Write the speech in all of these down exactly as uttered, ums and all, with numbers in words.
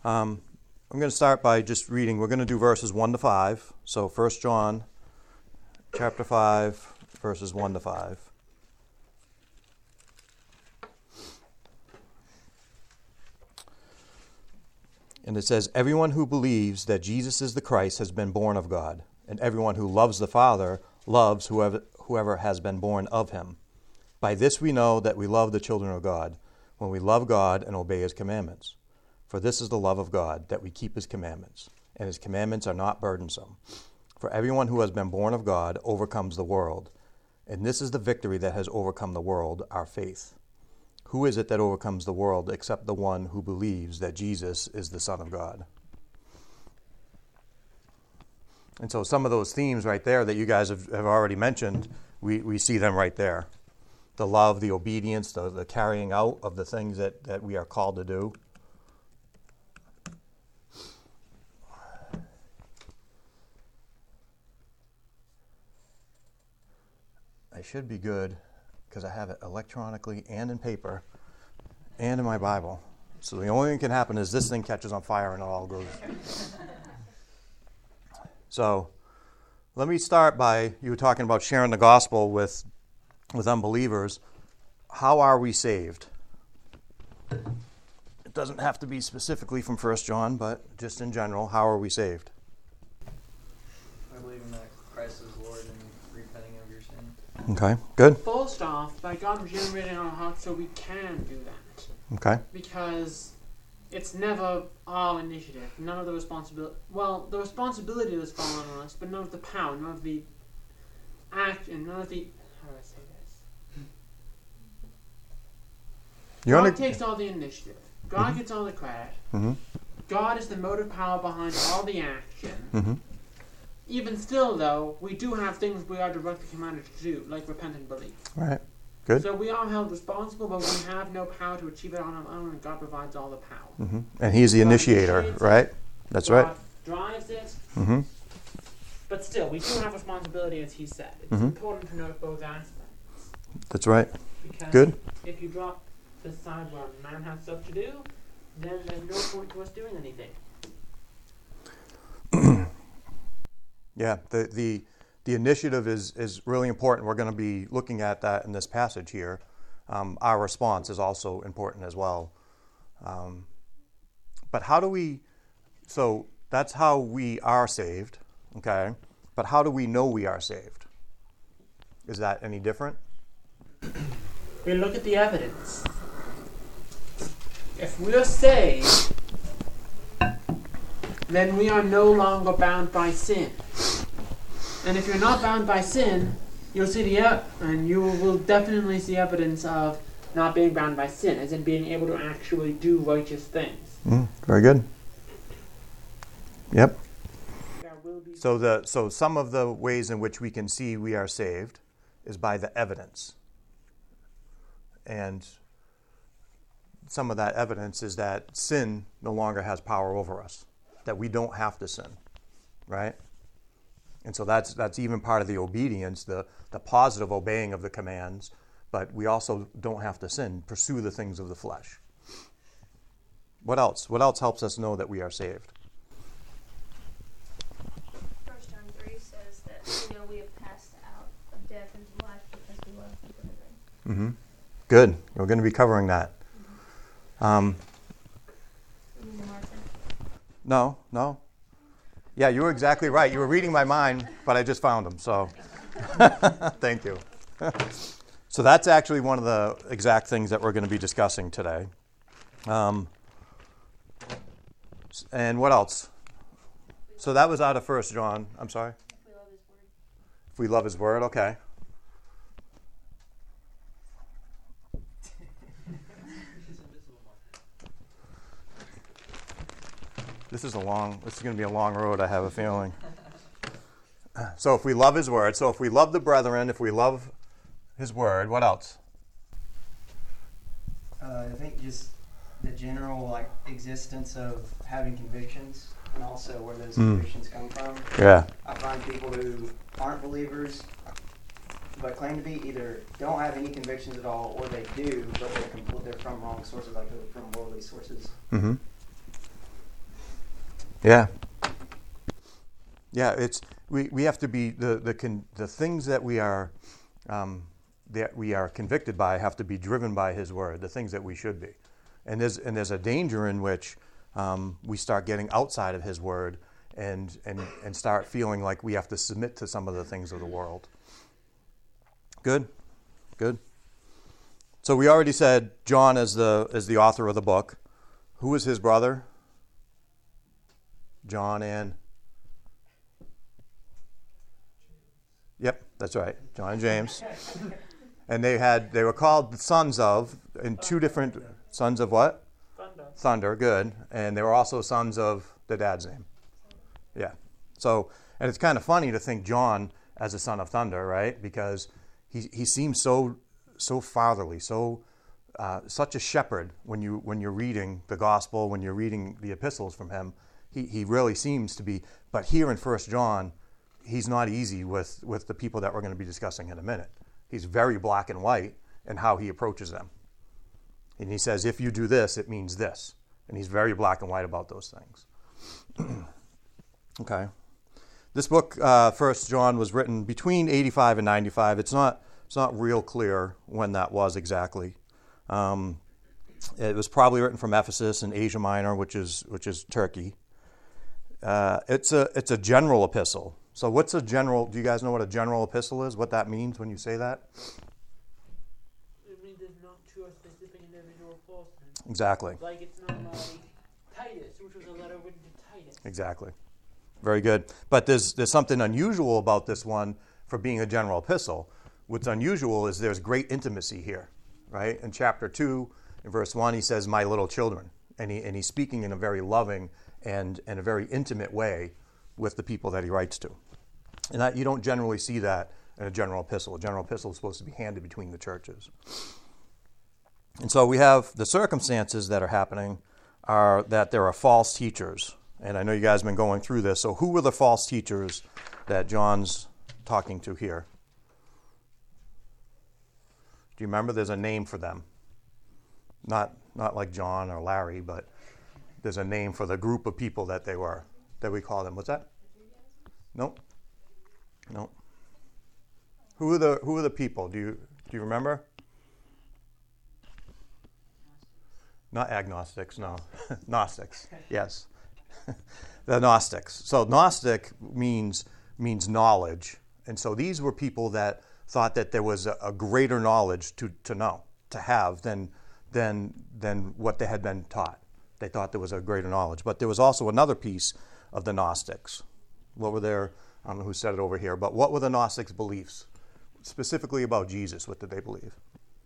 Um, I'm going to start by just reading. We're going to do verses one to five. So First John chapter five, verses one to five. And it says, "Everyone who believes that Jesus is the Christ has been born of God, and everyone who loves the Father loves whoever, whoever has been born of him. By this we know that we love the children of God, when we love God and obey his commandments. For this is the love of God, that we keep his commandments, and his commandments are not burdensome. For everyone who has been born of God overcomes the world, and this is the victory that has overcome the world, our faith. Who is it that overcomes the world except the one who believes that Jesus is the Son of God?" And so some of those themes right there that you guys have, have already mentioned, we, we see them right there. The love, the obedience, the, the carrying out of the things that, that we are called to do. I should be good because I have it electronically and in paper and in my Bible. So the only thing that can happen is this thing catches on fire and it all goes. So let me start by, you were talking about sharing the gospel with, with unbelievers. How are we saved? It doesn't have to be specifically from First John, but just in general, how are we saved? By believing that Christ is Lord and repenting of your sin. Okay, good. First off, by God regenerating our hearts so we can do that. Okay. Because it's never our initiative. None of the responsibility. Well, the responsibility does fall on us, but none of the power, none of the action, none of the. How do I say this? You're God under- takes all the initiative. God mm-hmm. gets all the credit. Mm-hmm. God is the motive power behind all the action. Mm-hmm. Even still, though, we do have things we are directly commanded to do, like repent and believe. All right. Good. So we are held responsible, but we have no power to achieve it on our own, and God provides all the power. Mm-hmm. And he's the God initiator, initiates right? it, That's God right. drives it, Mm-hmm. but still, we do have responsibility, as he said. It's Mm-hmm. important to note both aspects. That's right. Because Good. if you drop the side where a man has stuff to do, then there's no point to us doing anything. Yeah, the, the the initiative is, is really important. We're going to be looking at that in this passage here. Um, our response is also important as well. Um, but how do we, so that's how we are saved, okay? But how do we know we are saved? Is that any different? We look at the evidence. If we are saved, then we are no longer bound by sin. And if you're not bound by sin, you'll see the ev- and you will definitely see evidence of not being bound by sin, as in being able to actually do righteous things. Mm, very good. Yep. There will be So the so some of the ways in which we can see we are saved is by the evidence. And some of that evidence is that sin no longer has power over us, that we don't have to sin, right? And so that's that's even part of the obedience, the, the positive obeying of the commands, but we also don't have to sin, pursue the things of the flesh. What else? What else helps us know that we are saved? First John three says that you know we have passed out of death into life because we love the brethren. Mm-hmm. Good. We're going to be covering that. Mm-hmm. Um, You mean Martin? no, no. Yeah, you were exactly right. You were reading my mind, but I just found them, so thank you. So that's actually one of the exact things that we're going to be discussing today. Um, and what else? So that was out of First John. I'm sorry? If we love his word. If we love his word, okay. This is a long, this is going to be a long road, I have a feeling. So if we love his word, so if we love the brethren, if we love his word, what else? Uh, I think just the general like existence of having convictions, and also where those Mm. convictions come from. Yeah. I find people who aren't believers but claim to be either don't have any convictions at all, or they do, but they're compl- they're from wrong sources, like they're from worldly sources. Mm-hmm. Yeah. Yeah, it's we, we have to be the the con, the things that we are um, that we are convicted by have to be driven by His Word. The things that we should be, and there's and there's a danger in which um, we start getting outside of His Word and and and start feeling like we have to submit to some of the things of the world. Good, good. So we already said John is the is the author of the book. Who is his brother? John and Yep, that's right. John and James. And they had they were called the sons of in two different sons of what? Thunder. Thunder, good. And they were also sons of the dad's name. Yeah. So, and it's kind of funny to think John as a son of thunder, right? Because he he seems so so fatherly, so uh, such a shepherd when you when you're reading the gospel, when you're reading the epistles from him. He he really seems to be. But here in First John, he's not easy with, with the people that we're going to be discussing in a minute. He's very black and white in how he approaches them. And he says, if you do this, it means this. And he's very black and white about those things. Okay. This book, uh, First John, was written between eighty-five and ninety-five. It's not it's not real clear when that was exactly. Um, it was probably written from Ephesus in Asia Minor, which is which is Turkey. Uh, it's a it's a general epistle. So what's a general, do you guys know what a general epistle is? What that means when you say that? It means it's not to a specific individual person. Exactly. Like it's not like Titus, which was a letter written to Titus. Exactly. Very good. But there's there's something unusual about this one for being a general epistle. What's unusual is there's great intimacy here, right? In chapter two, in verse one, he says, my little children. And he and he's speaking in a very loving and in a very intimate way with the people that he writes to. And that, you don't generally see that in a general epistle. A general epistle is supposed to be handed between the churches. And so we have the circumstances that are happening are that there are false teachers. And I know you guys have been going through this. So who were the false teachers that John's talking to here? Do you remember? There's a name for them. Not not like John or Larry, but there's a name for the group of people that they were, that we call them. What's that? Nope. Nope. Who are the who are the people? Do you do you remember? Not agnostics, no. Gnostics. Yes. The Gnostics. So Gnostic means means knowledge. And so these were people that thought that there was a, a greater knowledge to, to know, to have than than than what they had been taught. They thought there was a greater knowledge. But there was also another piece of the Gnostics. What were their, I don't know who said it over here, but what were the Gnostics' beliefs? Specifically about Jesus, what did they believe?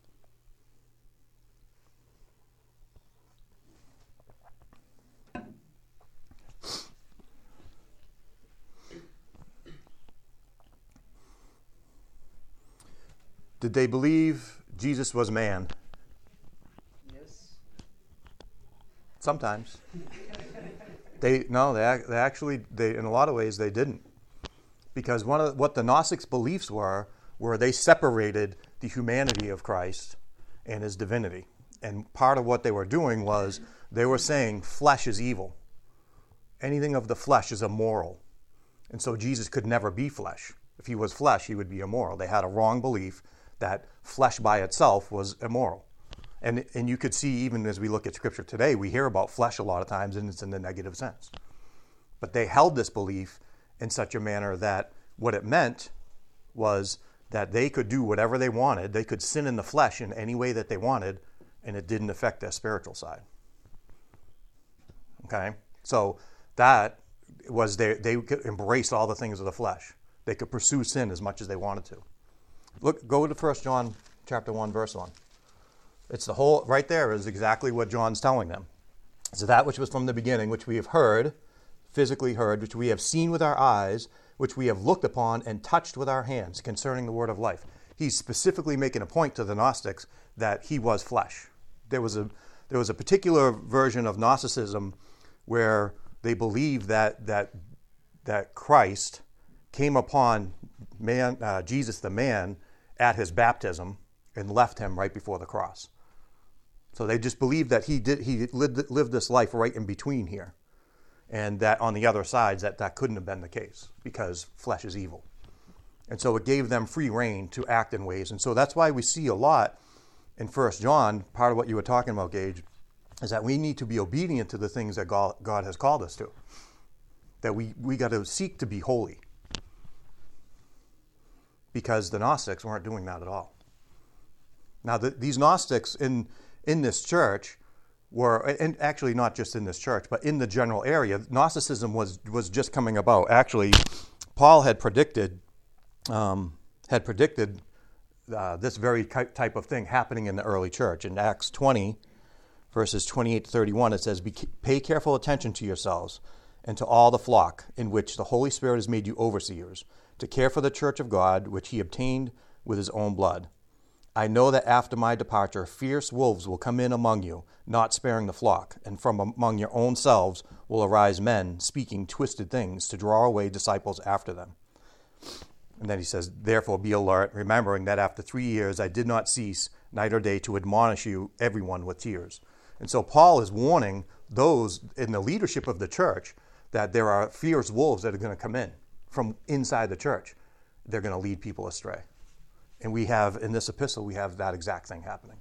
Did they believe Jesus was man? Yes. Sometimes. They no, they, ac- they actually they in a lot of ways they didn't, because one of the, what the Gnostics' beliefs were were they separated the humanity of Christ and his divinity, and part of what they were doing was they were saying flesh is evil, anything of the flesh is immoral, and so Jesus could never be flesh. If he was flesh, he would be immoral. They had a wrong belief that flesh by itself was immoral. And and you could see, even as we look at Scripture today, we hear about flesh a lot of times, and it's in the negative sense. But they held this belief in such a manner that what it meant was that they could do whatever they wanted. They could sin in the flesh in any way that they wanted, and it didn't affect their spiritual side. Okay? So that was they they could embrace all the things of the flesh. They could pursue sin as much as they wanted to. Look, go to First John chapter one, verse one. It's the whole, right there is exactly what John's telling them. So that which was from the beginning, which we have heard, physically heard, which we have seen with our eyes, which we have looked upon and touched with our hands concerning the word of life. He's specifically making a point to the Gnostics that he was flesh. There was a there was a particular version of Gnosticism where they believed that that that Christ came upon man, uh, Jesus the man, at his baptism and left him right before the cross. So they just believed that he did he lived, lived this life right in between here. and that on the other sides that that couldn't have been the case because flesh is evil. And so it gave them free reign to act in ways. And so that's why we see a lot in First John, part of what you were talking about, Gage, is that we need to be obedient to the things that God, God has called us to. That we, we got to seek to be holy. Because the Gnostics weren't doing that at all. Now, the, these Gnostics in, in this church were, and actually not just in this church, but in the general area, Gnosticism was, was just coming about. Actually, Paul had predicted, um, had predicted uh, this very type of thing happening in the early church. In Acts twenty, verses twenty-eight to thirty-one, it says, "Pay careful attention to yourselves and to all the flock in which the Holy Spirit has made you overseers, to care for the church of God, which he obtained with his own blood. I know that after my departure, fierce wolves will come in among you, not sparing the flock, and from among your own selves will arise men speaking twisted things to draw away disciples after them." And then he says, "Therefore be alert, remembering that after three years I did not cease night or day to admonish you, everyone with tears." And so Paul is warning those in the leadership of the church that there are fierce wolves that are going to come in from inside the church. They're going to lead people astray. And we have, in this epistle, we have that exact thing happening.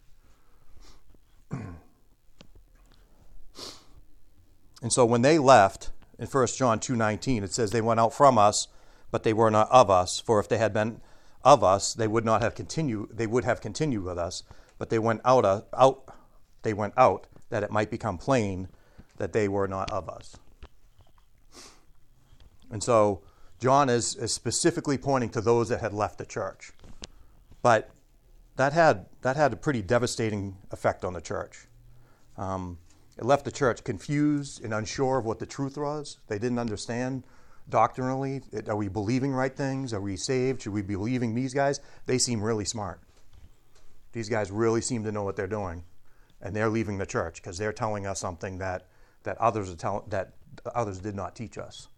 And so when they left, in First John two nineteen, it says, "They went out from us, but they were not of us. For if they had been of us, they would not have continued, they would have continued with us. But they went out, uh, out, they went out, that it might become plain that they were not of us." And so John is, is specifically pointing to those that had left the church. But that had that had a pretty devastating effect on the church. Um, it left the church confused and unsure of what the truth was. They didn't understand doctrinally. It, are we believing right things? Are we saved? Should we be believing these guys? They seem really smart. These guys really seem to know what they're doing. And they're leaving the church because they're telling us something that, that others are tell, that others did not teach us.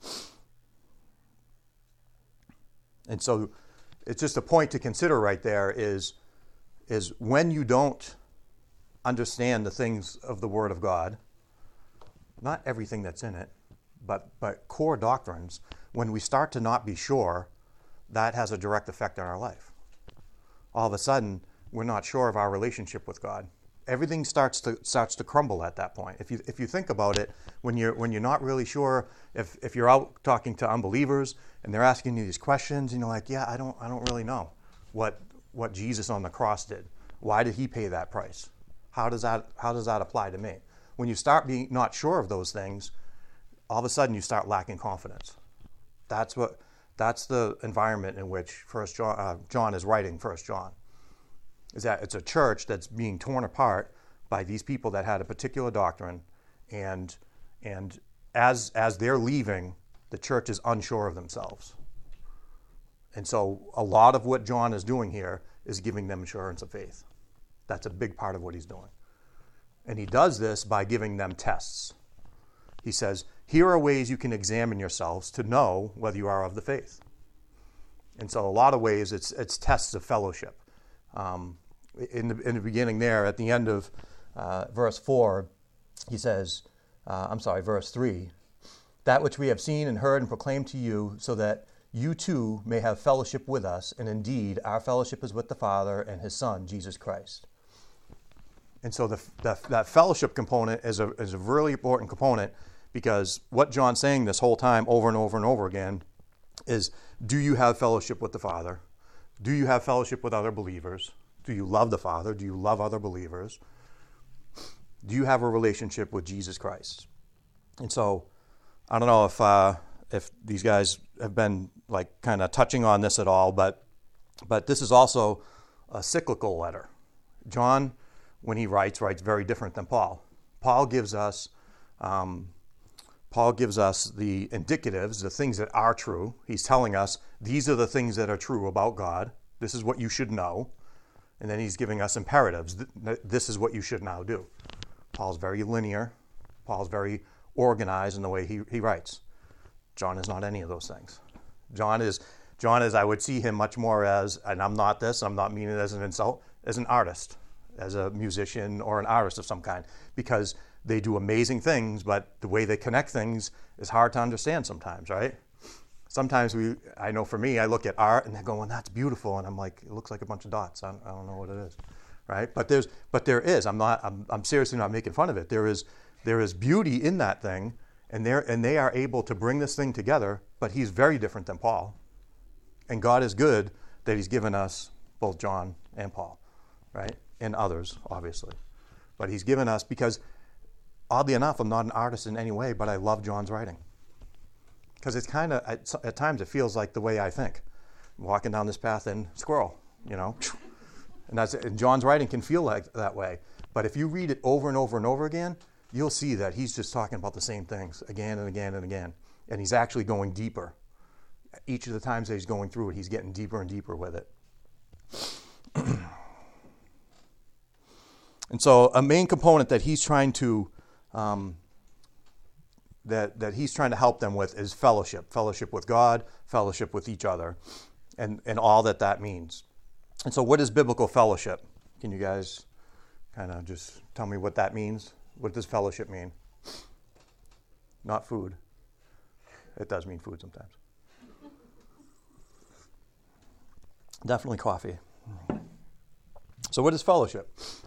And so it's just a point to consider right there is, is when you don't understand the things of the Word of God, not everything that's in it, but, but core doctrines, when we start to not be sure, that has a direct effect on our life. All of a sudden, we're not sure of our relationship with God. Everything starts to starts to crumble at that point. If you if you think about it, when you're when you're not really sure, if if you're out talking to unbelievers and they're asking you these questions, and you're like, yeah, I don't I don't really know what what Jesus on the cross did. Why did he pay that price? How does that how does that apply to me? When you start being not sure of those things, all of a sudden you start lacking confidence. That's what that's the environment in which First John uh, John is writing First John. Is that it's a church that's being torn apart by these people that had a particular doctrine, and and as as they're leaving, the church is unsure of themselves. And so a lot of what John is doing here is giving them assurance of faith. That's a big part of what he's doing. And he does this by giving them tests. He says, here are ways you can examine yourselves to know whether you are of the faith. And so a lot of ways it's it's tests of fellowship. Um, in the in the beginning there, at the end of uh, verse four, he says, uh, I'm sorry, verse three, "That which we have seen and heard and proclaimed to you, so that you too may have fellowship with us, and indeed our fellowship is with the Father and his Son, Jesus Christ." And so the, the, that fellowship component is a, is a really important component, because what John's saying this whole time over and over and over again is, do you have fellowship with the Father? Do you have fellowship with other believers? Do you love the Father? Do you love other believers? Do you have a relationship with Jesus Christ? And so, I don't know if uh, if these guys have been like kind of touching on this at all, but but this is also a cyclical letter. John, when he writes, writes very different than Paul. Paul gives us um, Paul gives us the indicatives, the things that are true. He's telling us these are the things that are true about God. This is what you should know. And then he's giving us imperatives. This is what you should now do. Paul's very linear. Paul's very organized in the way he, he writes. John is not any of those things. John is, John is, I would see him much more as, and I'm not this, I'm not meaning it as an insult, as an artist, as a musician or an artist of some kind. Because they do amazing things, but the way they connect things is hard to understand sometimes, right? Sometimes we, I know for me, I look at art and they're going, that's beautiful, and I'm like, it looks like a bunch of dots. I don't, I don't know what it is, right? But there's, but there is. I'm not. I'm, I'm seriously not making fun of it. There is, there is beauty in that thing, and they and they are able to bring this thing together. But he's very different than Paul, and God is good that He's given us both John and Paul, right, and others obviously, but He's given us because, oddly enough, I'm not an artist in any way, but I love John's writing. Because it's kind of, at, at times it feels like the way I think. I'm walking down this path and squirrel, you know. And, that's, and John's writing can feel like that way. But if you read it over and over and over again, you'll see that he's just talking about the same things again and again and again. And he's actually going deeper. Each of the times that he's going through it, he's getting deeper and deeper with it. And so a main component that he's trying to... Um, That, that he's trying to help them with is fellowship. Fellowship with God, fellowship with each other, and, and all that that means. And so what is biblical fellowship? Can you guys kind of just tell me what that means? What does fellowship mean? Not food. It does mean food sometimes. Definitely coffee. So what is fellowship?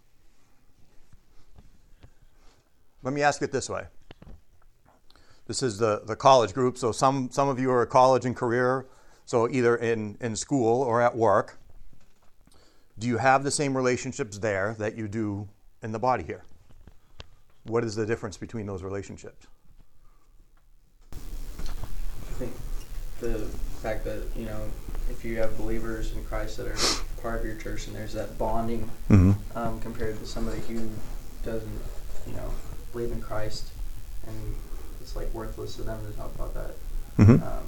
Let me ask it this way. This is the, the college group, so some, some of you are at college and career, so either in, in school or at work. Do you have the same relationships there that you do in the body here? What is the difference between those relationships? I think the fact that, you know, if you have believers in Christ that are part of your church and there's that bonding Mm-hmm. um, compared to somebody who doesn't, you know, believe in Christ, and it's like worthless to them to talk about that. Mm-hmm. Um,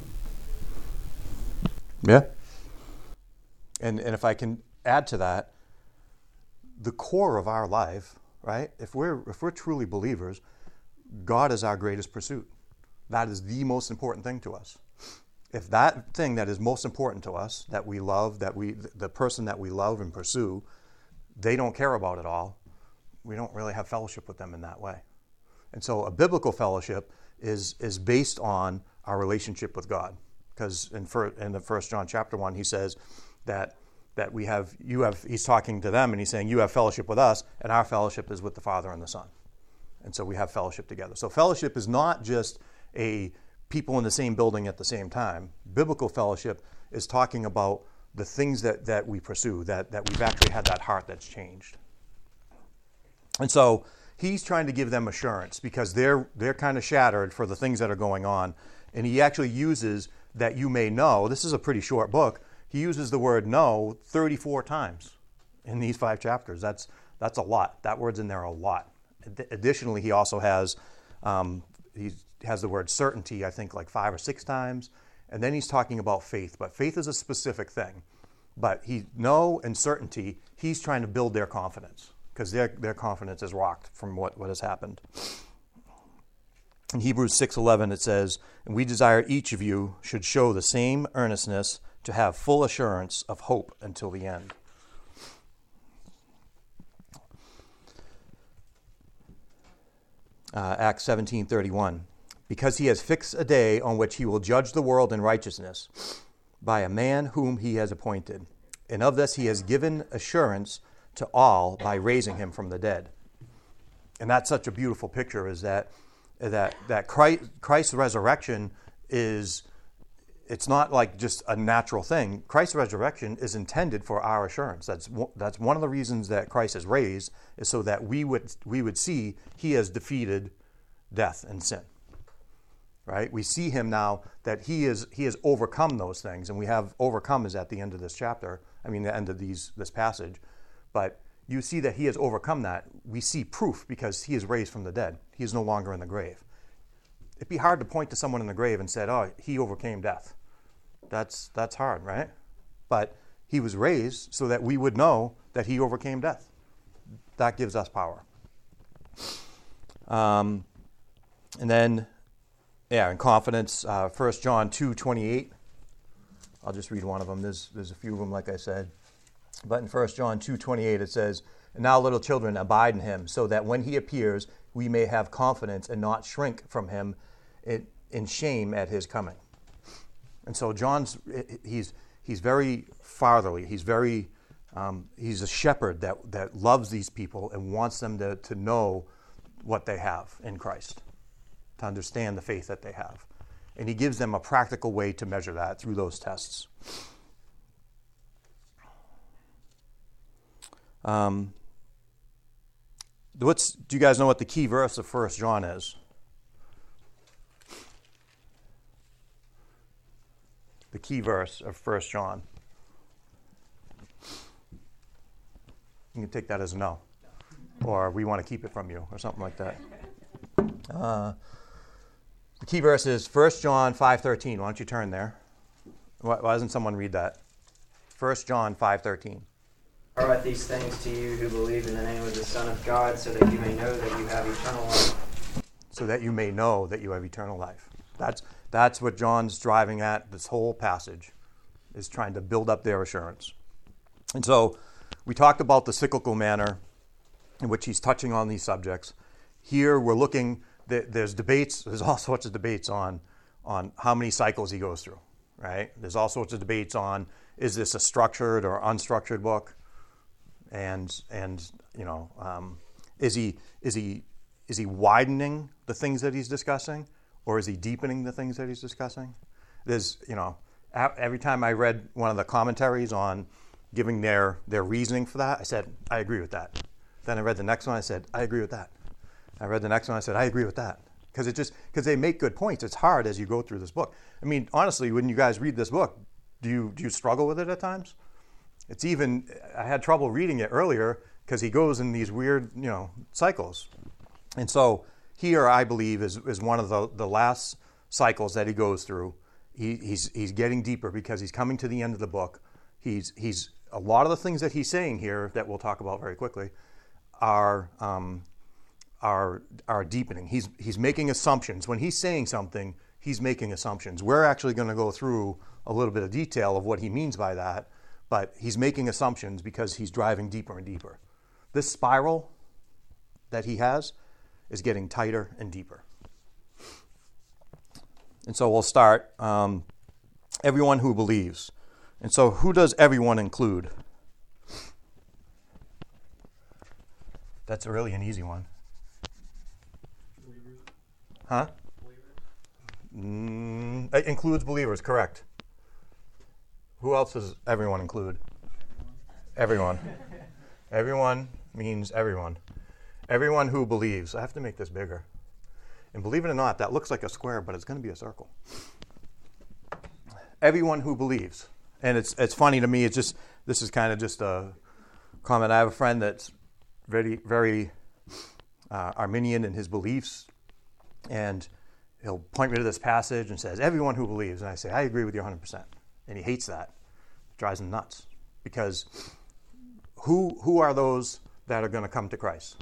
Yeah. And and if I can add to that, the core of our life, right? If we're if we're truly believers, God is our greatest pursuit. That is the most important thing to us. If that thing that is most important to us, that we love, that we the person that we love and pursue, they don't care about it all, we don't really have fellowship with them in that way. And so a biblical fellowship is is based on our relationship with God. Because in, fir- in the First John chapter one, he says that that we have, you have, he's talking to them and he's saying, you have fellowship with us, and our fellowship is with the Father and the Son. And so we have fellowship together. So fellowship is not just a people in the same building at the same time. Biblical fellowship is talking about the things that, that we pursue, that, that we've actually had that heart that's changed. And so he's trying to give them assurance because they're they're kind of shattered for the things that are going on. And he actually uses that you may know. This is a pretty short book. He uses the word know thirty-four times in these five chapters. That's that's a lot. That word's in there a lot. Ad- additionally, he also has um, he has the word certainty, I think, like five or six times. And then he's talking about faith. But faith is a specific thing. But he know and certainty, he's trying to build their confidence because their, their confidence is rocked from what, what has happened. In Hebrews six eleven, it says, "And we desire each of you should show the same earnestness to have full assurance of hope until the end." Uh, Acts seventeen thirty-one, "Because he has fixed a day on which he will judge the world in righteousness by a man whom he has appointed. And of this he has given assurance to all by raising him from the dead." And that's such a beautiful picture, is that that that Christ, Christ's resurrection is, it's not like just a natural thing. Christ's resurrection is intended for our assurance. That's that's one of the reasons that Christ is raised, is so that we would we would see he has defeated death and sin. Right? We see him now that he is he has overcome those things, and we have overcome is at the end of this chapter. I mean, the end of these this passage, but you see that he has overcome that. We see proof because he is raised from the dead. He is no longer in the grave. It'd be hard to point to someone in the grave and say, "Oh, he overcame death." That's that's hard, right? But he was raised so that we would know that he overcame death. That gives us power. Um, and then, yeah, in confidence, uh, First John two twenty-eight. I'll just read one of them. There's there's a few of them, like I said. But in First John two twenty-eight, it says, And now, little children, abide in him, so that when he appears, we may have confidence and not shrink from him in, in shame at his coming. And so John's, he's he's very fatherly. He's very, um, he's a shepherd that, that loves these people and wants them to, to know what they have in Christ, to understand the faith that they have. And he gives them a practical way to measure that through those tests. Um, what's, do you guys know what the key verse of First John is? The key verse of First John. You can take that as a no. Or we want to keep it from you, or something like that. Uh, the key verse is First John five thirteen. Why don't you turn there? Why, why doesn't someone read that? First John five thirteen. I write these things to you who believe in the name of the Son of God, so that you may know that you have eternal life. So that you may know that you have eternal life. That's that's what John's driving at. This whole passage is trying to build up their assurance. And so we talked about the cyclical manner in which he's touching on these subjects. Here we're looking, there's debates, there's all sorts of debates on, on how many cycles he goes through, right? There's all sorts of debates on, is this a structured or unstructured book? And, and you know, um, is he is he is he widening the things that he's discussing, or is he deepening the things that he's discussing? There's, you know, every time I read one of the commentaries on giving their, their reasoning for that, I said, I agree with that. Then I read the next one, I said, I agree with that. I read the next one, I said, I agree with that. Because it just because they make good points. It's hard as you go through this book. I mean, honestly, when you guys read this book, do you do you struggle with it at times? It's even, I had trouble reading it earlier because he goes in these weird, you know, cycles. And so here, I believe, is, is one of the, the last cycles that he goes through. He, he's he's getting deeper because he's coming to the end of the book. He's he's a lot of the things that he's saying here that we'll talk about very quickly are um, are are deepening. He's he's making assumptions. When he's saying something, he's making assumptions. We're actually going to go through a little bit of detail of what he means by that. But he's making assumptions because he's driving deeper and deeper. This spiral that he has is getting tighter and deeper. And so we'll start. Um, everyone who believes. And so who does everyone include? That's really an easy one. Believers. Huh? Believers. Mm, it includes believers, correct. Who else does everyone include? Everyone. Everyone means everyone. Everyone who believes. I have to make this bigger. And believe it or not, that looks like a square, but it's going to be a circle. Everyone who believes. And it's it's funny to me, it's just, this is kind of just a comment. I have a friend that's very, very uh, Arminian in his beliefs, and he'll point me to this passage and says, everyone who believes. And I say, I agree with you one hundred percent. And he hates that. It drives him nuts. Because who who are those that are going to come to Christ?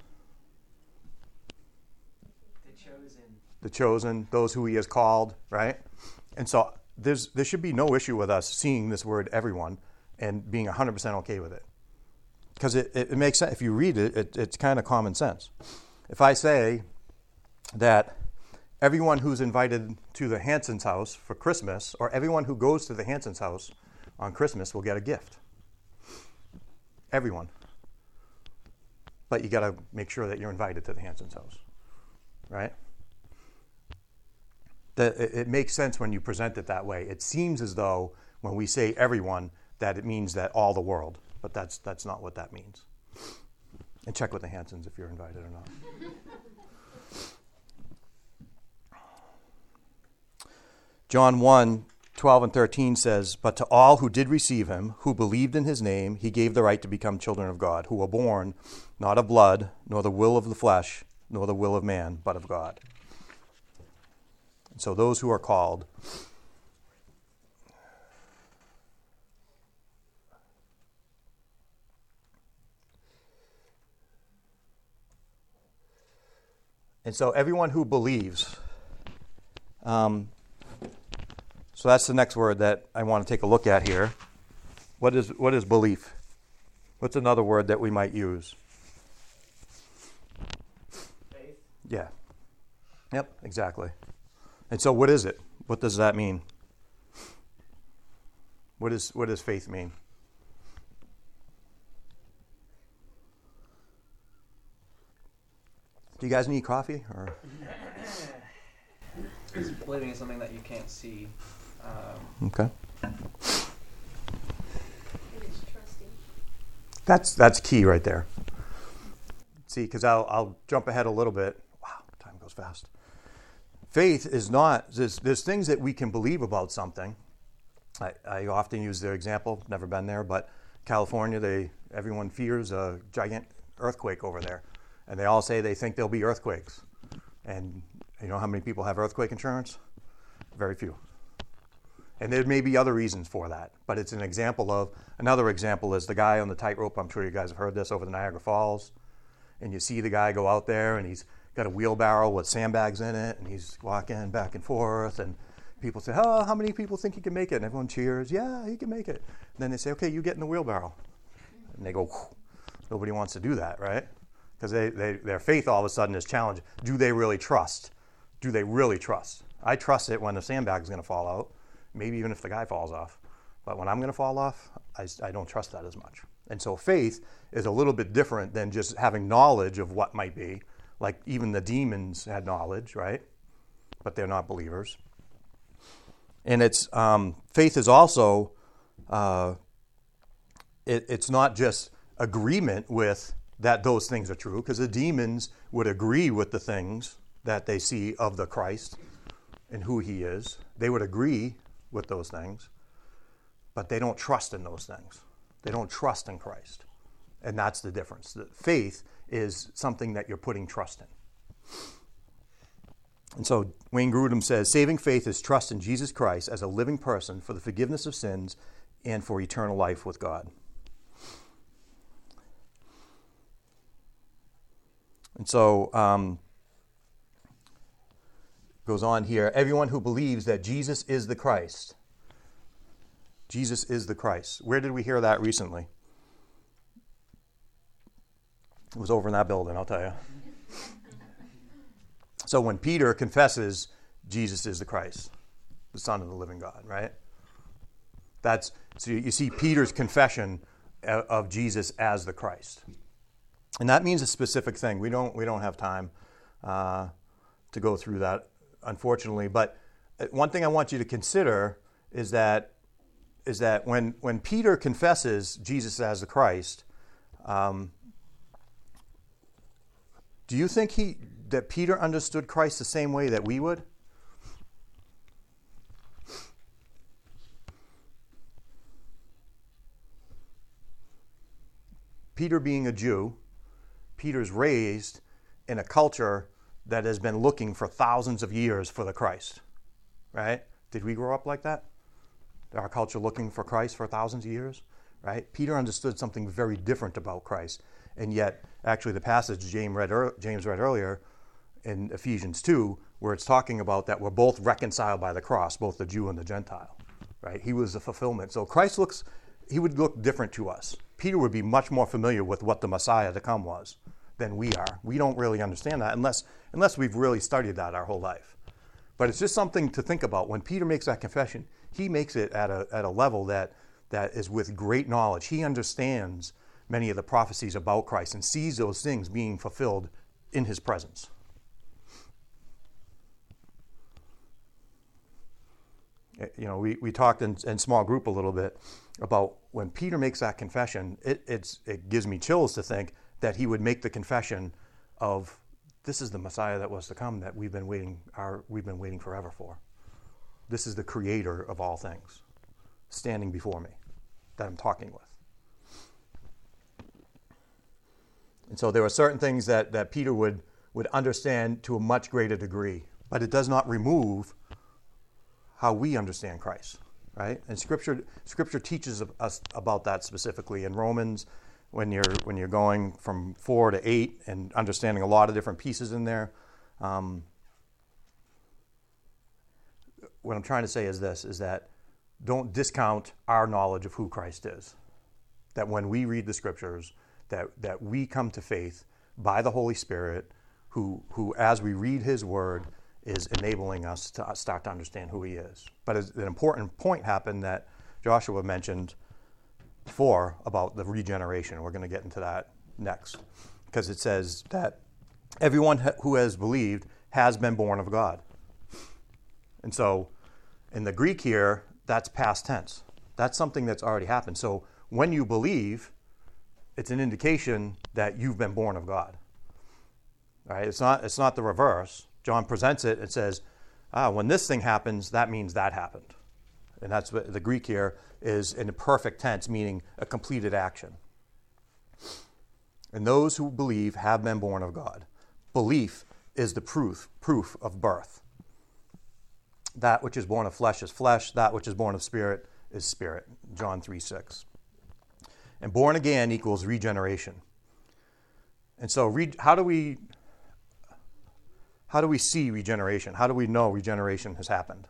The chosen. The chosen, those who he has called, right? And so there's there should be no issue with us seeing this word everyone and being one hundred percent okay with it. Because it, it, it makes sense. If you read it, it, it's kind of common sense. If I say that everyone who's invited to the Hanson's house for Christmas, or everyone who goes to the Hanson's house on Christmas will get a gift. Everyone. But you got to make sure that you're invited to the Hanson's house, right? That it, it makes sense when you present it that way. It seems as though when we say everyone, that it means that all the world, but that's that's not what that means. And check with the Hansons if you're invited or not. John one, twelve and thirteen says, but to all who did receive him, who believed in his name, he gave the right to become children of God, who were born not of blood, nor the will of the flesh, nor the will of man, but of God. And so those who are called. And so everyone who believes. Um, So that's the next word that I want to take a look at here. What is what is belief? What's another word that we might use? Yeah. Yep, exactly. And so what is it? What does that mean? What is what does faith mean? Do you guys need coffee? Or It's believing in something that you can't see. Um, okay. It is trusting. That's that's key right there. See, because I'll I'll jump ahead a little bit. Wow, time goes fast. Faith is not, there's, there's things that we can believe about something. I, I often use their example, never been there, but California, they everyone fears a giant earthquake over there. And they all say they think there'll be earthquakes. And you know how many people have earthquake insurance? Very few. And there may be other reasons for that, but it's an example of, another example is the guy on the tightrope. I'm sure you guys have heard this, over the Niagara Falls. And you see the guy go out there and he's got a wheelbarrow with sandbags in it and he's walking back and forth, and people say, oh, how many people think he can make it? And everyone cheers, yeah, he can make it. And then they say, okay, you get in the wheelbarrow. And they go, whew. Nobody wants to do that, right? Because they, they, their faith all of a sudden is challenged. Do they really trust? Do they really trust? I trust it when the sandbag is going to fall out, maybe even if the guy falls off. But when I'm going to fall off, I, I don't trust that as much. And so faith is a little bit different than just having knowledge of what might be. Like even the demons had knowledge, right? But they're not believers. And it's um, faith is also, uh, it, it's not just agreement with that those things are true, because the demons would agree with the things that they see of the Christ and who he is. They would agree with those things, but they don't trust in those things. They don't trust in Christ. And that's the difference. The faith is something that you're putting trust in. And so Wayne Grudem says, saving faith is trust in Jesus Christ as a living person for the forgiveness of sins and for eternal life with God. And so, um, goes on here, everyone who believes that Jesus is the Christ. Jesus is the Christ. Where did we hear that recently? It was over in that building, I'll tell you. So when Peter confesses Jesus is the Christ, the Son of the living God, right? That's so you see Peter's confession of Jesus as the Christ. And that means a specific thing. We don't we don't have time uh, to go through that, unfortunately. But one thing I want you to consider is that is that when when Peter confesses Jesus as the Christ, um, do you think he that Peter understood Christ the same way that we would? Peter being a Jew, Peter's raised in a culture that has been looking for thousands of years for the Christ, right? Did we grow up like that? Our culture looking for Christ for thousands of years, right? Peter understood something very different about Christ. And yet, actually, the passage James read, er- James read earlier in Ephesians two, where it's talking about that we're both reconciled by the cross, both the Jew and the Gentile, right? He was the fulfillment. So Christ looks, he would look different to us. Peter would be much more familiar with what the Messiah to come was than we are. We don't really understand that unless unless we've really studied that our whole life. But it's just something to think about. When Peter makes that confession, he makes it at a at a level that that is with great knowledge. He understands many of the prophecies about Christ and sees those things being fulfilled in his presence. You know, we, we talked in, in small group a little bit about when Peter makes that confession, it, it's, it gives me chills to think that he would make the confession of, this is the Messiah that was to come that we've been waiting, our, we've been waiting forever for. This is the creator of all things standing before me that I'm talking with. And so there are certain things that, that Peter would, would understand to a much greater degree, but it does not remove how we understand Christ, right? And Scripture Scripture teaches us about that specifically in Romans, when you're when you're going from four to eight and understanding a lot of different pieces in there. Um, what I'm trying to say is this: is that don't discount our knowledge of who Christ is. That when we read the Scriptures, that that we come to faith by the Holy Spirit, who, who, as we read his word, is enabling us to start to understand who he is. But an important point happened that Joshua mentioned before about the regeneration. We're going to get into that next, because it says that everyone who has believed has been born of God. And so in the Greek here, that's past tense. That's something that's already happened. So when you believe, it's an indication that you've been born of God. All right? It's not, it's not the reverse. John presents it. It says, ah, when this thing happens, that means that happened. And that's what the Greek here is in the perfect tense, meaning a completed action. And those who believe have been born of God. Belief is the proof, proof of birth. That which is born of flesh is flesh. That which is born of spirit is spirit. John three six. And born again equals regeneration. And so re- how do we how do we see regeneration? How do we know regeneration has happened?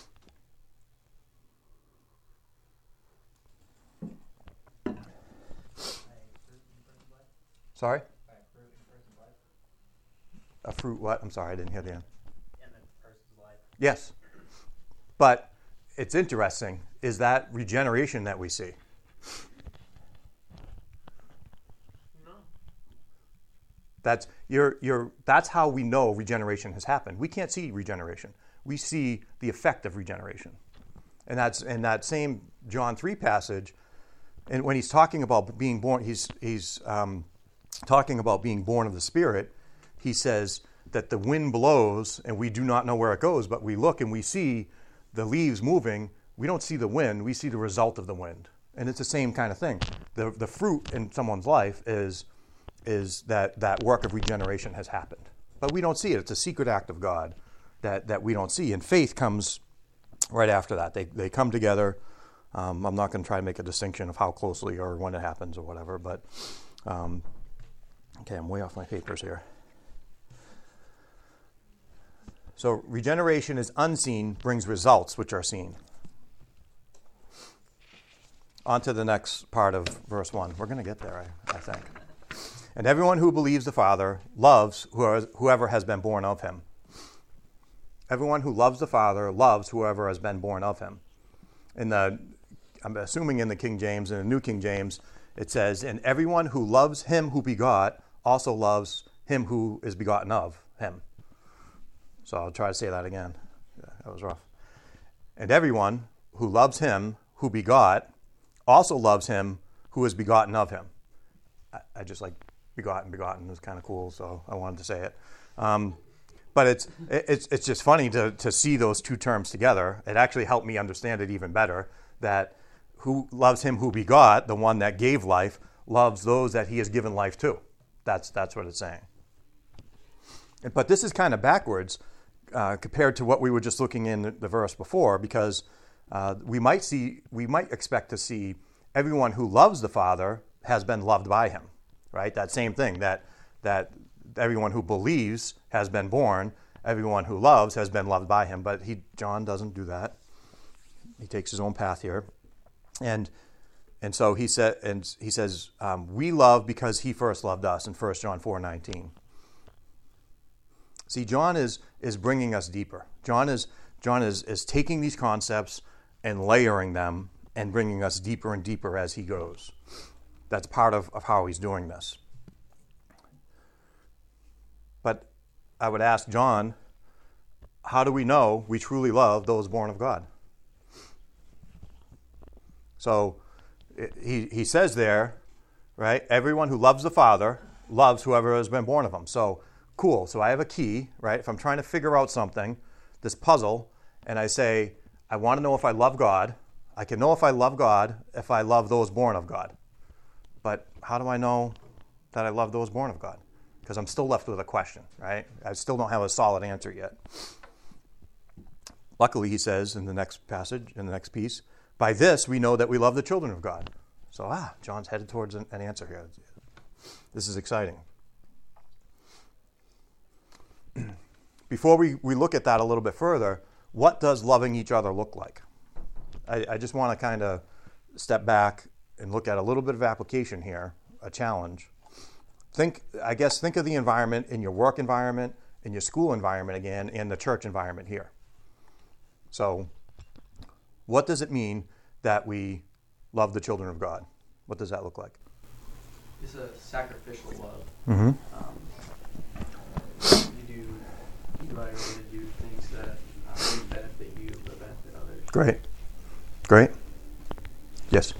Sorry? A fruit what? I'm sorry, I didn't hear the end. In the person's life. Yes. But it's interesting, is that regeneration that we see? No. That's you're you're that's how we know regeneration has happened. We can't see regeneration. We see the effect of regeneration. And that's in that same John three passage, and when he's talking about being born, he's he's um, talking about being born of the Spirit. He says that the wind blows and we do not know where it goes, but we look and we see the leaves moving. We don't see the wind, we see the result of the wind. And it's the same kind of thing. The the fruit in someone's life is is that that work of regeneration has happened. But we don't see it. It's a secret act of God that, that we don't see. And faith comes right after that. They they come together. Um, I'm not going to try to make a distinction of how closely or when it happens or whatever, but um, okay, I'm way off my papers here. So regeneration is unseen, brings results which are seen. On to the next part of verse one. We're going to get there, I, I think. And everyone who believes the Father loves whoever has been born of him. Everyone who loves the Father loves whoever has been born of him. In the, I'm assuming in the King James, in the New King James, it says, and everyone who loves him who begot also loves him who is begotten of him. So I'll try to say that again. Yeah, that was rough. And everyone who loves him who begot also loves him who is begotten of him. I, I just like begotten, begotten is kind of cool, so I wanted to say it. Um, but it's it's it's just funny to to see those two terms together. It actually helped me understand it even better, that who loves him who begot, the one that gave life, loves those that he has given life to. That's that's what it's saying. But this is kind of backwards uh, compared to what we were just looking in the, the verse before, because uh, we might see, we might expect to see everyone who loves the Father has been loved by him, right? That same thing, that that everyone who believes has been born, everyone who loves has been loved by him. But he, John doesn't do that. He takes his own path here, and and so he said, and he says, um, we love because he first loved us in First John four nineteen. See, John is is bringing us deeper. John is John is is taking these concepts and layering them and bringing us deeper and deeper as he goes. That's part of, of how he's doing this. But I would ask John, how do we know we truly love those born of God? So he he says there, right, everyone who loves the Father loves whoever has been born of him. So cool. So I have a key, right? If I'm trying to figure out something, this puzzle, and I say, I want to know if I love God, I can know if I love God if I love those born of God. But how do I know that I love those born of God? Because I'm still left with a question, right? I still don't have a solid answer yet. Luckily, he says in the next passage, in the next piece, by this we know that we love the children of God. So, ah, John's headed towards an, an answer here. This is exciting. Before we, we look at that a little bit further, what does loving each other look like? I, I just want to kind of step back and look at a little bit of application here, a challenge. think, I guess, think of the environment in your work environment, in your school environment again, and the church environment here. So, what does it mean that we love the children of God? What does that look like? It's a sacrificial love. Mm-hmm. Um, you do, you are able to do things that uh, will benefit you, but benefit others. Great. Great. Yes.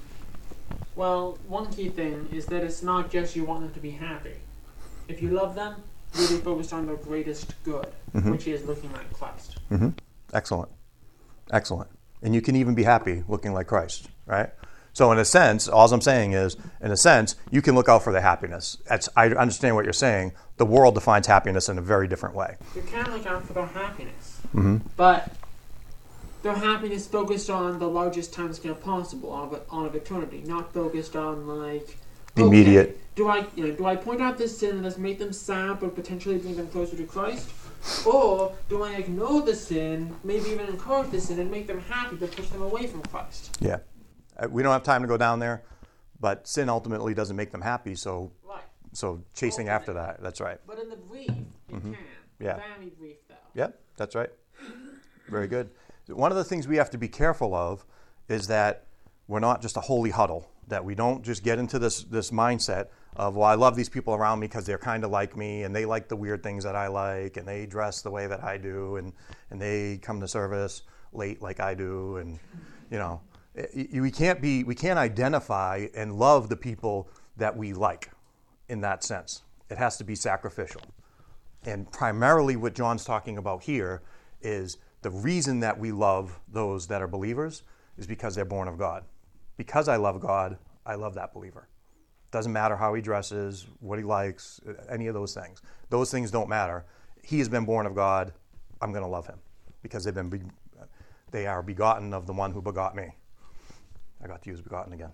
Well, one key thing is that it's not just you want them to be happy. If you love them, really focus on their greatest good, Mhm. which is looking like Christ. Mm-hmm. Excellent. Excellent. And you can even be happy looking like Christ, right? So in a sense, all I'm saying is, in a sense, you can look out for their happiness. That's, I understand what you're saying. The world defines happiness in a very different way. You can look out for their happiness, Mm-hmm. but their happiness focused on the largest time scale possible, on of, on of eternity, not focused on like okay, Immediate. do I, you know, do I point out this sin that's make them sad, but potentially bring them closer to Christ, or do I ignore the sin, maybe even encourage the sin, and make them happy, but push them away from Christ? Yeah. Uh, We don't have time to go down there, but sin ultimately doesn't make them happy, so Right. so chasing after that, that's right. But in the brief, it Mhm. can. Yeah. Very brief, though. Yep, that's right. Very good. One of the things we have to be careful of is that we're not just a holy huddle, that we don't just get into this, this mindset of, well, I love these people around me because they're kind of like me, and they like the weird things that I like, and they dress the way that I do, and, and they come to service late like I do, and, you know, i- we can't be, we can't identify and love the people that we like in that sense. It has to be sacrificial. And primarily what John's talking about here is the reason that we love those that are believers is because they're born of God. Because I love God, I love that believer. Doesn't matter how he dresses, what he likes, any of those things. Those things don't matter. He has been born of God. I'm going to love him because they've been be- they are begotten of the one who begot me. I got to use begotten again.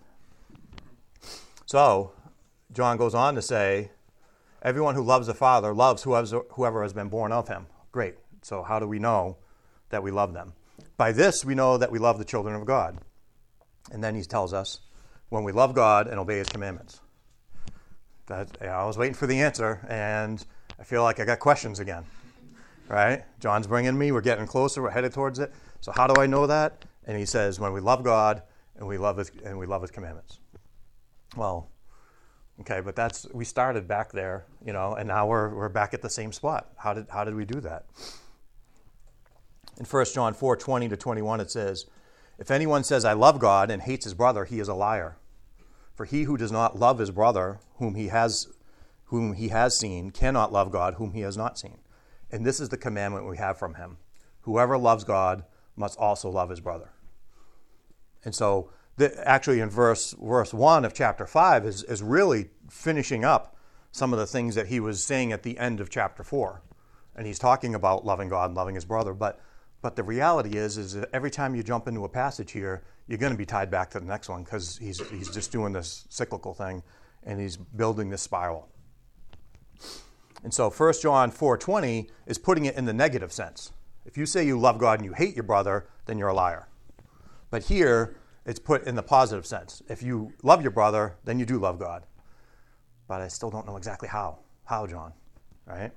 So, John goes on to say, everyone who loves the Father loves whoever, whoever has been born of him. Great. So how do we know that we love them? By this we know that we love the children of God. And then he tells us, when we love God and obey his commandments. That, you know, I was waiting for the answer, and I feel like I got questions again. Right? John's bringing me. We're getting closer. We're headed towards it. So how do I know that? And he says, when we love God and we love his, and we love his commandments. Well, okay, but that's, we started back there, you know, and now we're we're back at the same spot. How did how did we do that? In First John four, twenty to twenty-one, it says, if anyone says, I love God and hates his brother, he is a liar. For he who does not love his brother, whom he has whom he has seen, cannot love God, whom he has not seen. And this is the commandment we have from him. Whoever loves God must also love his brother. And so, the, actually in verse verse one of chapter five is, is really finishing up some of the things that he was saying at the end of chapter four. And he's talking about loving God and loving his brother. But but the reality is, is that every time you jump into a passage here, you're going to be tied back to the next one because he's, he's just doing this cyclical thing and he's building this spiral. And so First John four twenty is putting it in the negative sense. If you say you love God and you hate your brother, then you're a liar. But here, it's put in the positive sense. If you love your brother, then you do love God. But I still don't know exactly how. How, John? Right?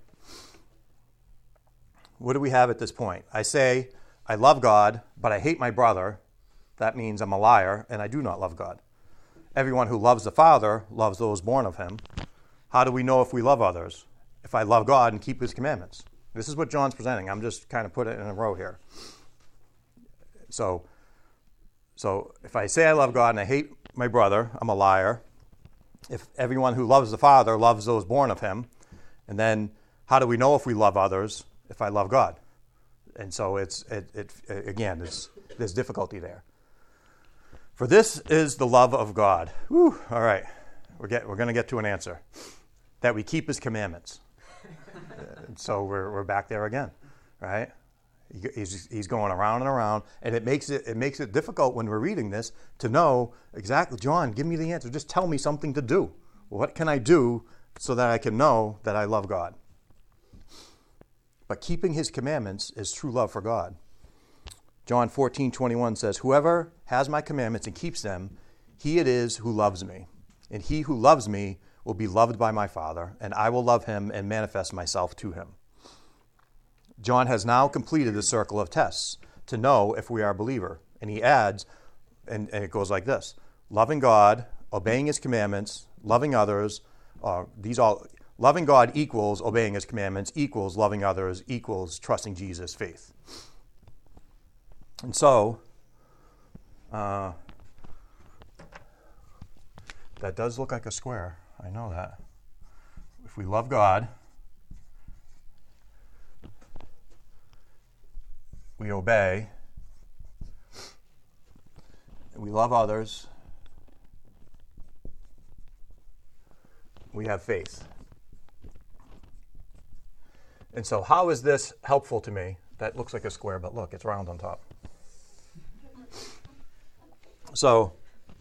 What do we have at this point? I say, I love God, but I hate my brother. That means I'm a liar, and I do not love God. Everyone who loves the Father loves those born of him. How do we know if we love others? If I love God and keep his commandments. This is what John's presenting. I'm just kind of put it in a row here. So, so if I say I love God and I hate my brother, I'm a liar. If everyone who loves the Father loves those born of him, and then how do we know if we love others? If I love God. And so it's, it, it, again, it's, there's difficulty there. For this is the love of God. Whew, all right, we're, get, we're going to get to an answer. That we keep his commandments. So we're, we're back there again, right? He's, he's going around and around, and it makes it, it makes it difficult when we're reading this to know exactly, John, give me the answer. Just tell me something to do. What can I do so that I can know that I love God? But keeping his commandments is true love for God. John fourteen twenty-one says, whoever has my commandments and keeps them, he it is who loves me. And he who loves me will be loved by my Father, and I will love him and manifest myself to him. John has now completed the circle of tests to know if we are a believer. And he adds, and, and it goes like this: loving God, obeying his commandments, loving others, uh, these all, loving God equals obeying his commandments, equals loving others, equals trusting Jesus, faith. And so, uh, that does look like a square. I know that. If we love God, we obey, we love others, we have faith. And so how is this helpful to me? That looks like a square, but look, it's round on top. So,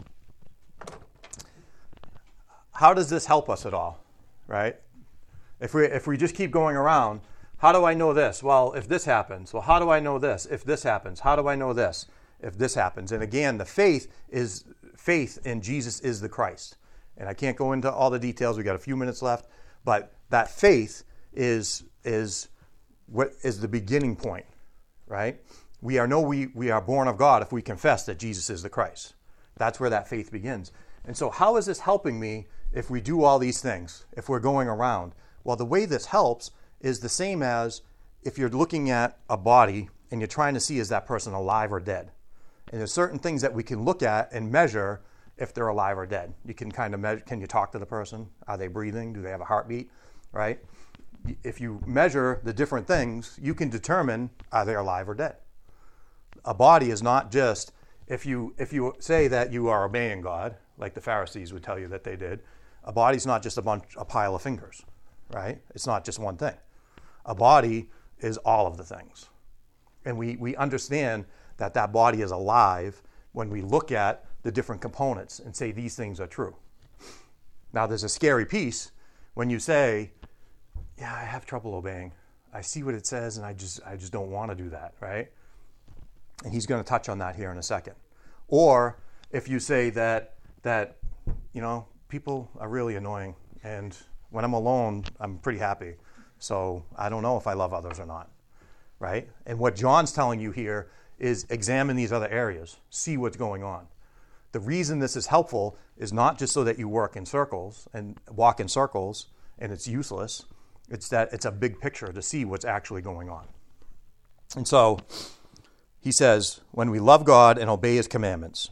how does this help us at all, right? If we if we just keep going around, how do I know this? Well, if this happens. Well, how do I know this? If this happens. How do I know this? If this happens. And again, the faith is faith in Jesus is the Christ. And I can't go into all the details. We got a few minutes left, but that faith is is what is the beginning point, right? We are know we we are born of God if we confess that Jesus is the Christ. That's where that faith begins. And so how is this helping me if we do all these things, if we're going around? Well, the way this helps is the same as if you're looking at a body and you're trying to see is that person alive or dead. And there's certain things that we can look at and measure if they're alive or dead. You can kind of measure, can you talk to the person? Are they breathing? Do they have a heartbeat? Right? If you measure the different things, you can determine are they alive or dead. A body is not just, if you if you say that you are obeying God, like the Pharisees would tell you that they did, a body's not just a bunch, a pile of fingers, right? It's not just one thing. A body is all of the things. And we, we understand that that body is alive when we look at the different components and say these things are true. Now, there's a scary piece when you say, yeah, I have trouble obeying. I see what it says and I just I just don't want to do that, right? And he's going to touch on that here in a second. Or if you say that that, you know, people are really annoying and when I'm alone, I'm pretty happy. So I don't know if I love others or not, right? And what John's telling you here is examine these other areas, see what's going on. The reason this is helpful is not just so that you work in circles and walk in circles and it's useless. It's that it's a big picture to see what's actually going on. And so he says, when we love God and obey his commandments.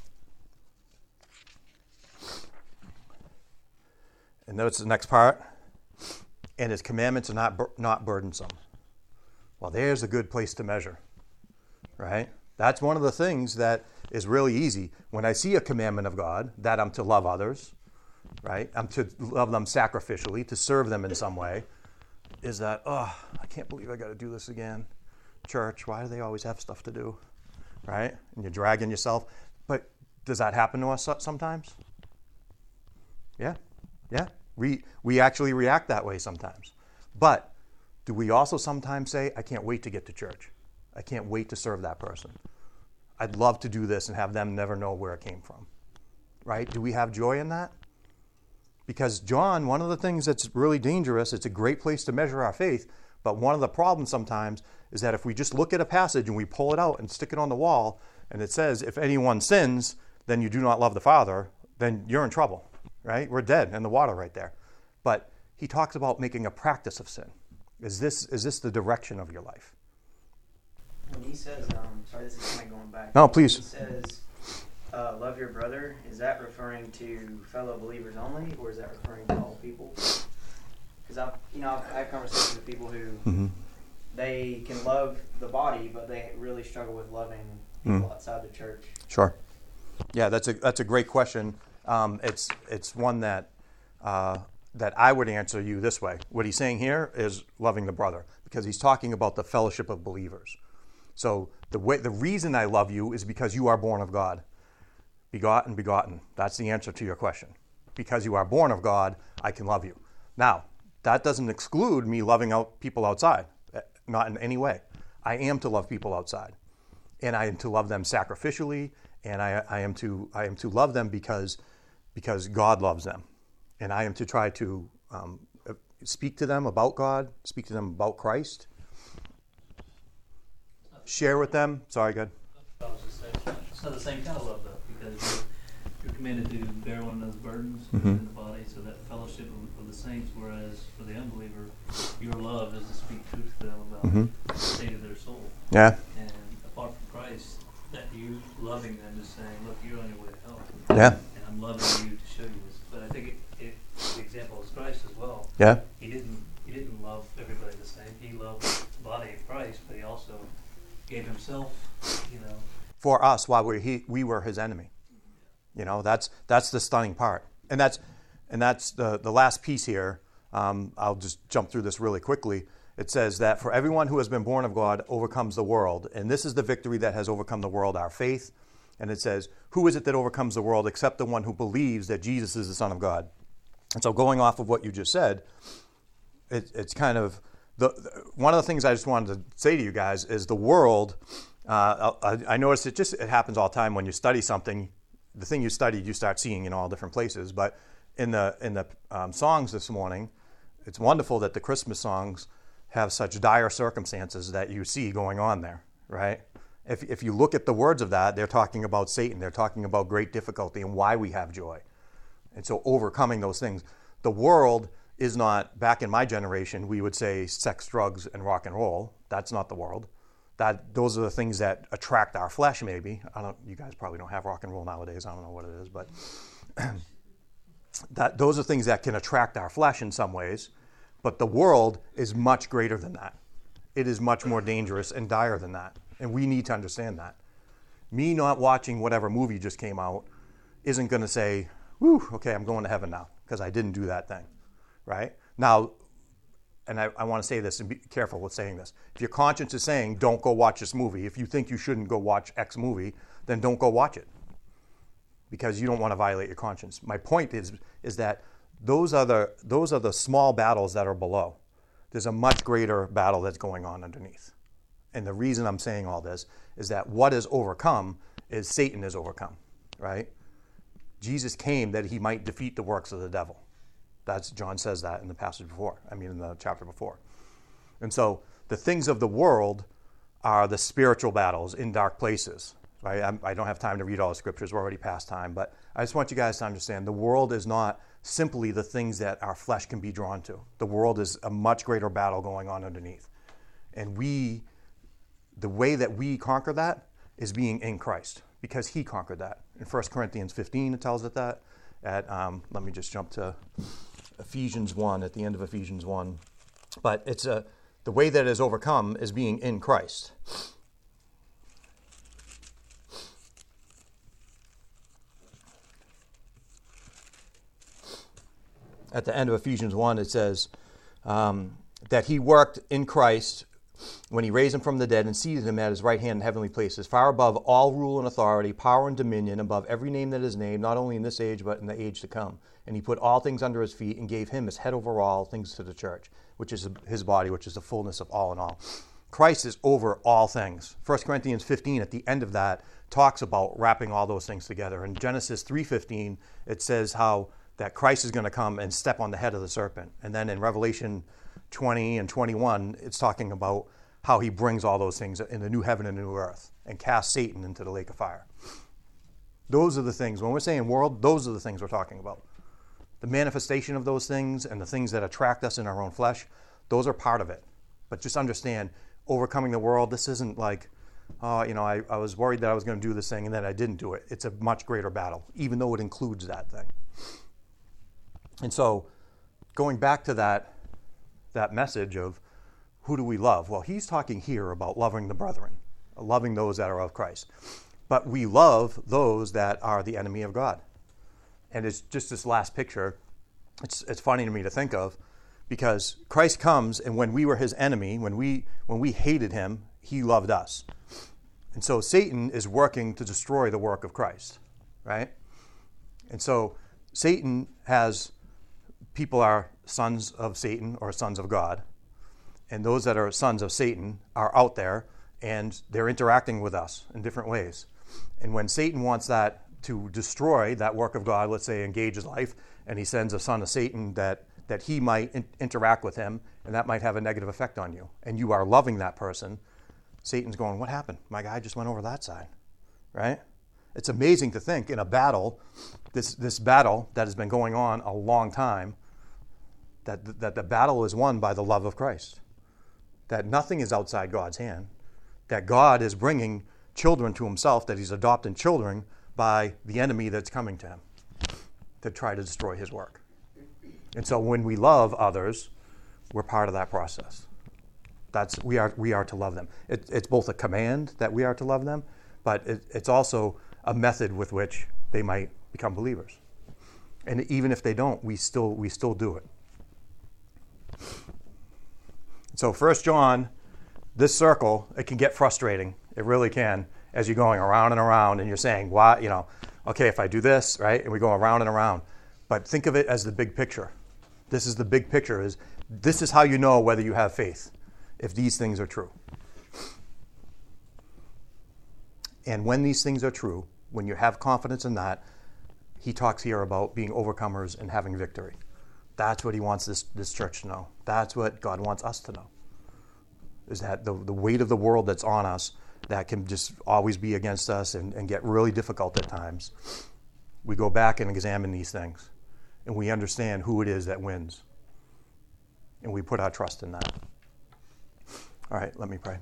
And notice the next part. And his commandments are not bur- not burdensome. Well, there's a good place to measure, right? That's one of the things that is really easy. When I see a commandment of God, that I'm to love others, right? I'm to love them sacrificially, to serve them in some way, is that, oh, I can't believe I got to do this again. Church, why do they always have stuff to do, right? And you're dragging yourself. But does that happen to us sometimes? Yeah, yeah. We we actually react that way sometimes. But do we also sometimes say, I can't wait to get to church. I can't wait to serve that person. I'd love to do this and have them never know where it came from, right? Do we have joy in that? Because John, one of the things that's really dangerous, it's a great place to measure our faith, but one of the problems sometimes is that if we just look at a passage and we pull it out and stick it on the wall, and it says, if anyone sins, then you do not love the Father, then you're in trouble, right? We're dead in the water right there. But he talks about making a practice of sin. Is this is this the direction of your life? When he says, um, sorry, this is kind of going back. No, please. He says, uh, love your brother. Is that referring to fellow believers only, or is that referring to all people? Because I've, you know, I've, I have conversations with people who Mm-hmm. they can love the body, but they really struggle with loving people Mm. outside the church. Sure. Yeah, that's a that's a great question. Um, it's it's one that uh, that I would answer you this way. What he's saying here is loving the brother, because he's talking about the fellowship of believers. So the way the reason I love you is because you are born of God, begotten, begotten. That's the answer to your question. Because you are born of God, I can love you. Now, that doesn't exclude me loving out people outside, not in any way. I am to love people outside, and I am to love them sacrificially, and I, I am to I am to love them because because God loves them, and I am to try to um, speak to them about God, speak to them about Christ, share with them. Sorry, good. I was just saying, it's not the same kind of love, though, because you're, you're commanded to bear one another's burdens Mm-hmm. in the body, so that fellowship of, of the saints, whereas for the unbeliever, your love is to speak truth to them about Mm-hmm. the state of their soul. Yeah. And apart from Christ, that you loving them is saying, look, you're on your way to hell. Yeah. And I'm loving you to show you this. But I think it, it, the example is Christ as well. Yeah. He didn't he didn't love everybody the same. He loved the body of Christ, but he also gave himself, you know. For us, while we he, we were his enemy. You know, that's that's the stunning part, and that's and that's the the last piece here. Um, I'll just jump through this really quickly. It says that for everyone who has been born of God overcomes the world, and this is the victory that has overcome the world, our faith. And it says, who is it that overcomes the world except the one who believes that Jesus is the Son of God? And so, going off of what you just said, it, it's kind of the, the one of the things I just wanted to say to you guys is the world. Uh, I, I notice it just it happens all the time when you study something. The thing you studied, you start seeing in all different places. But in the in the um, songs this morning, it's wonderful that the Christmas songs have such dire circumstances that you see going on there, right? If if you look at the words of that, they're talking about Satan. They're talking about great difficulty and why we have joy. And so overcoming those things. The world is not, back in my generation, we would say sex, drugs, and rock and roll. That's not the world. That those are the things that attract our flesh, maybe. I don't. You guys probably don't have rock and roll nowadays. I don't know what it is, but that those are things that can attract our flesh in some ways. But the world is much greater than that. It is much more dangerous and dire than that, and we need to understand that. Me not watching whatever movie just came out isn't going to say, "Whew, okay, I'm going to heaven now," because I didn't do that thing, right? Now. And I, I want to say this and be careful with saying this. If your conscience is saying, don't go watch this movie, if you think you shouldn't go watch X movie, then don't go watch it because you don't want to violate your conscience. My point is is that those are the, those are the small battles that are below. There's a much greater battle that's going on underneath. And the reason I'm saying all this is that what is overcome is Satan is overcome, right? Jesus came that he might defeat the works of the devil. That's John says that in the passage before. I mean, in the chapter before. And so the things of the world are the spiritual battles in dark places. Right? I'm, I don't have time to read all the scriptures. We're already past time. But I just want you guys to understand the world is not simply the things that our flesh can be drawn to. The world is a much greater battle going on underneath. And we, the way that we conquer that is being in Christ because he conquered that. In First Corinthians fifteen, it tells it that. At um, let me just jump to Ephesians one, at the end of Ephesians one. But it's a, the way that it is overcome is being in Christ. At the end of Ephesians one, it says um, that he worked in Christ when he raised him from the dead and seated him at his right hand in heavenly places, far above all rule and authority, power and dominion, above every name that is named, not only in this age, but in the age to come. And he put all things under his feet and gave him as head over all things to the church, which is his body, which is the fullness of all in all. Christ is over all things. First Corinthians fifteen, at the end of that, talks about wrapping all those things together. In Genesis three fifteen, it says how that Christ is going to come and step on the head of the serpent. And then in Revelation twenty and twenty-one, it's talking about how he brings all those things in the new heaven and new earth and casts Satan into the lake of fire. Those are the things, when we're saying world, those are the things we're talking about. The manifestation of those things and the things that attract us in our own flesh, those are part of it. But just understand, overcoming the world, this isn't like, oh, you know, I, I was worried that I was going to do this thing and then I didn't do it. It's a much greater battle, even though it includes that thing. And so, going back to that, that message of who do we love? Well, he's talking here about loving the brethren, loving those that are of Christ. But we love those that are the enemy of God. And it's just this last picture. It's it's funny to me to think of because Christ comes, and when we were his enemy, when we when we hated him, he loved us. And so Satan is working to destroy the work of Christ, right? And so Satan has, people are sons of Satan or sons of God. And those that are sons of Satan are out there, and they're interacting with us in different ways. And when Satan wants that to destroy that work of God, let's say engage his life, and he sends a son of Satan that, that he might in- interact with him, and that might have a negative effect on you, and you are loving that person, Satan's going, what happened? My guy just went over that side, right? It's amazing to think in a battle, this, this battle that has been going on a long time, that, that the battle is won by the love of Christ, that nothing is outside God's hand, that God is bringing children to himself, that he's adopting children by the enemy that's coming to him to try to destroy his work. And so when we love others, we're part of that process. That's we are we are to love them. It, it's both a command that we are to love them, but it, it's also a method with which they might become believers. And even if they don't, we still we still do it. So First John, this circle, it can get frustrating. It really can, as you're going around and around, and you're saying, "Why?" You know, okay, if I do this, right, and we go around and around. But think of it as the big picture. This is the big picture. Is this is how you know whether you have faith, if these things are true. And when these things are true, when you have confidence in that, he talks here about being overcomers and having victory. That's what he wants this, this church to know. That's what God wants us to know. Is that the, the weight of the world that's on us that can just always be against us and, and get really difficult at times. We go back and examine these things, and we understand who it is that wins. And we put our trust in that. All right, let me pray.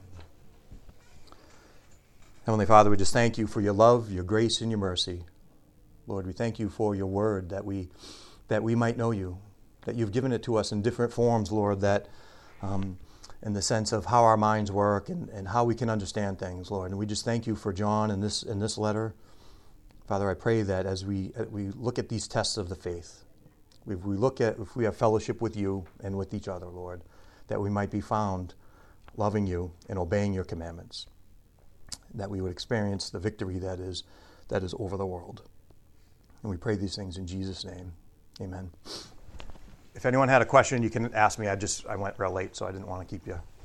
Heavenly Father, we just thank you for your love, your grace, and your mercy. Lord, we thank you for your word, that we that we might know you, that you've given it to us in different forms, Lord, that um, in the sense of how our minds work and, and how we can understand things, Lord. And we just thank you for John in this in this letter. Father, I pray that as we as we look at these tests of the faith, if we look at if we have fellowship with you and with each other, Lord, that we might be found loving you and obeying your commandments, that we would experience the victory that is that is over the world. And we pray these things in Jesus' name. Amen. If anyone had a question, you can ask me. I just I went real late, so I didn't want to keep you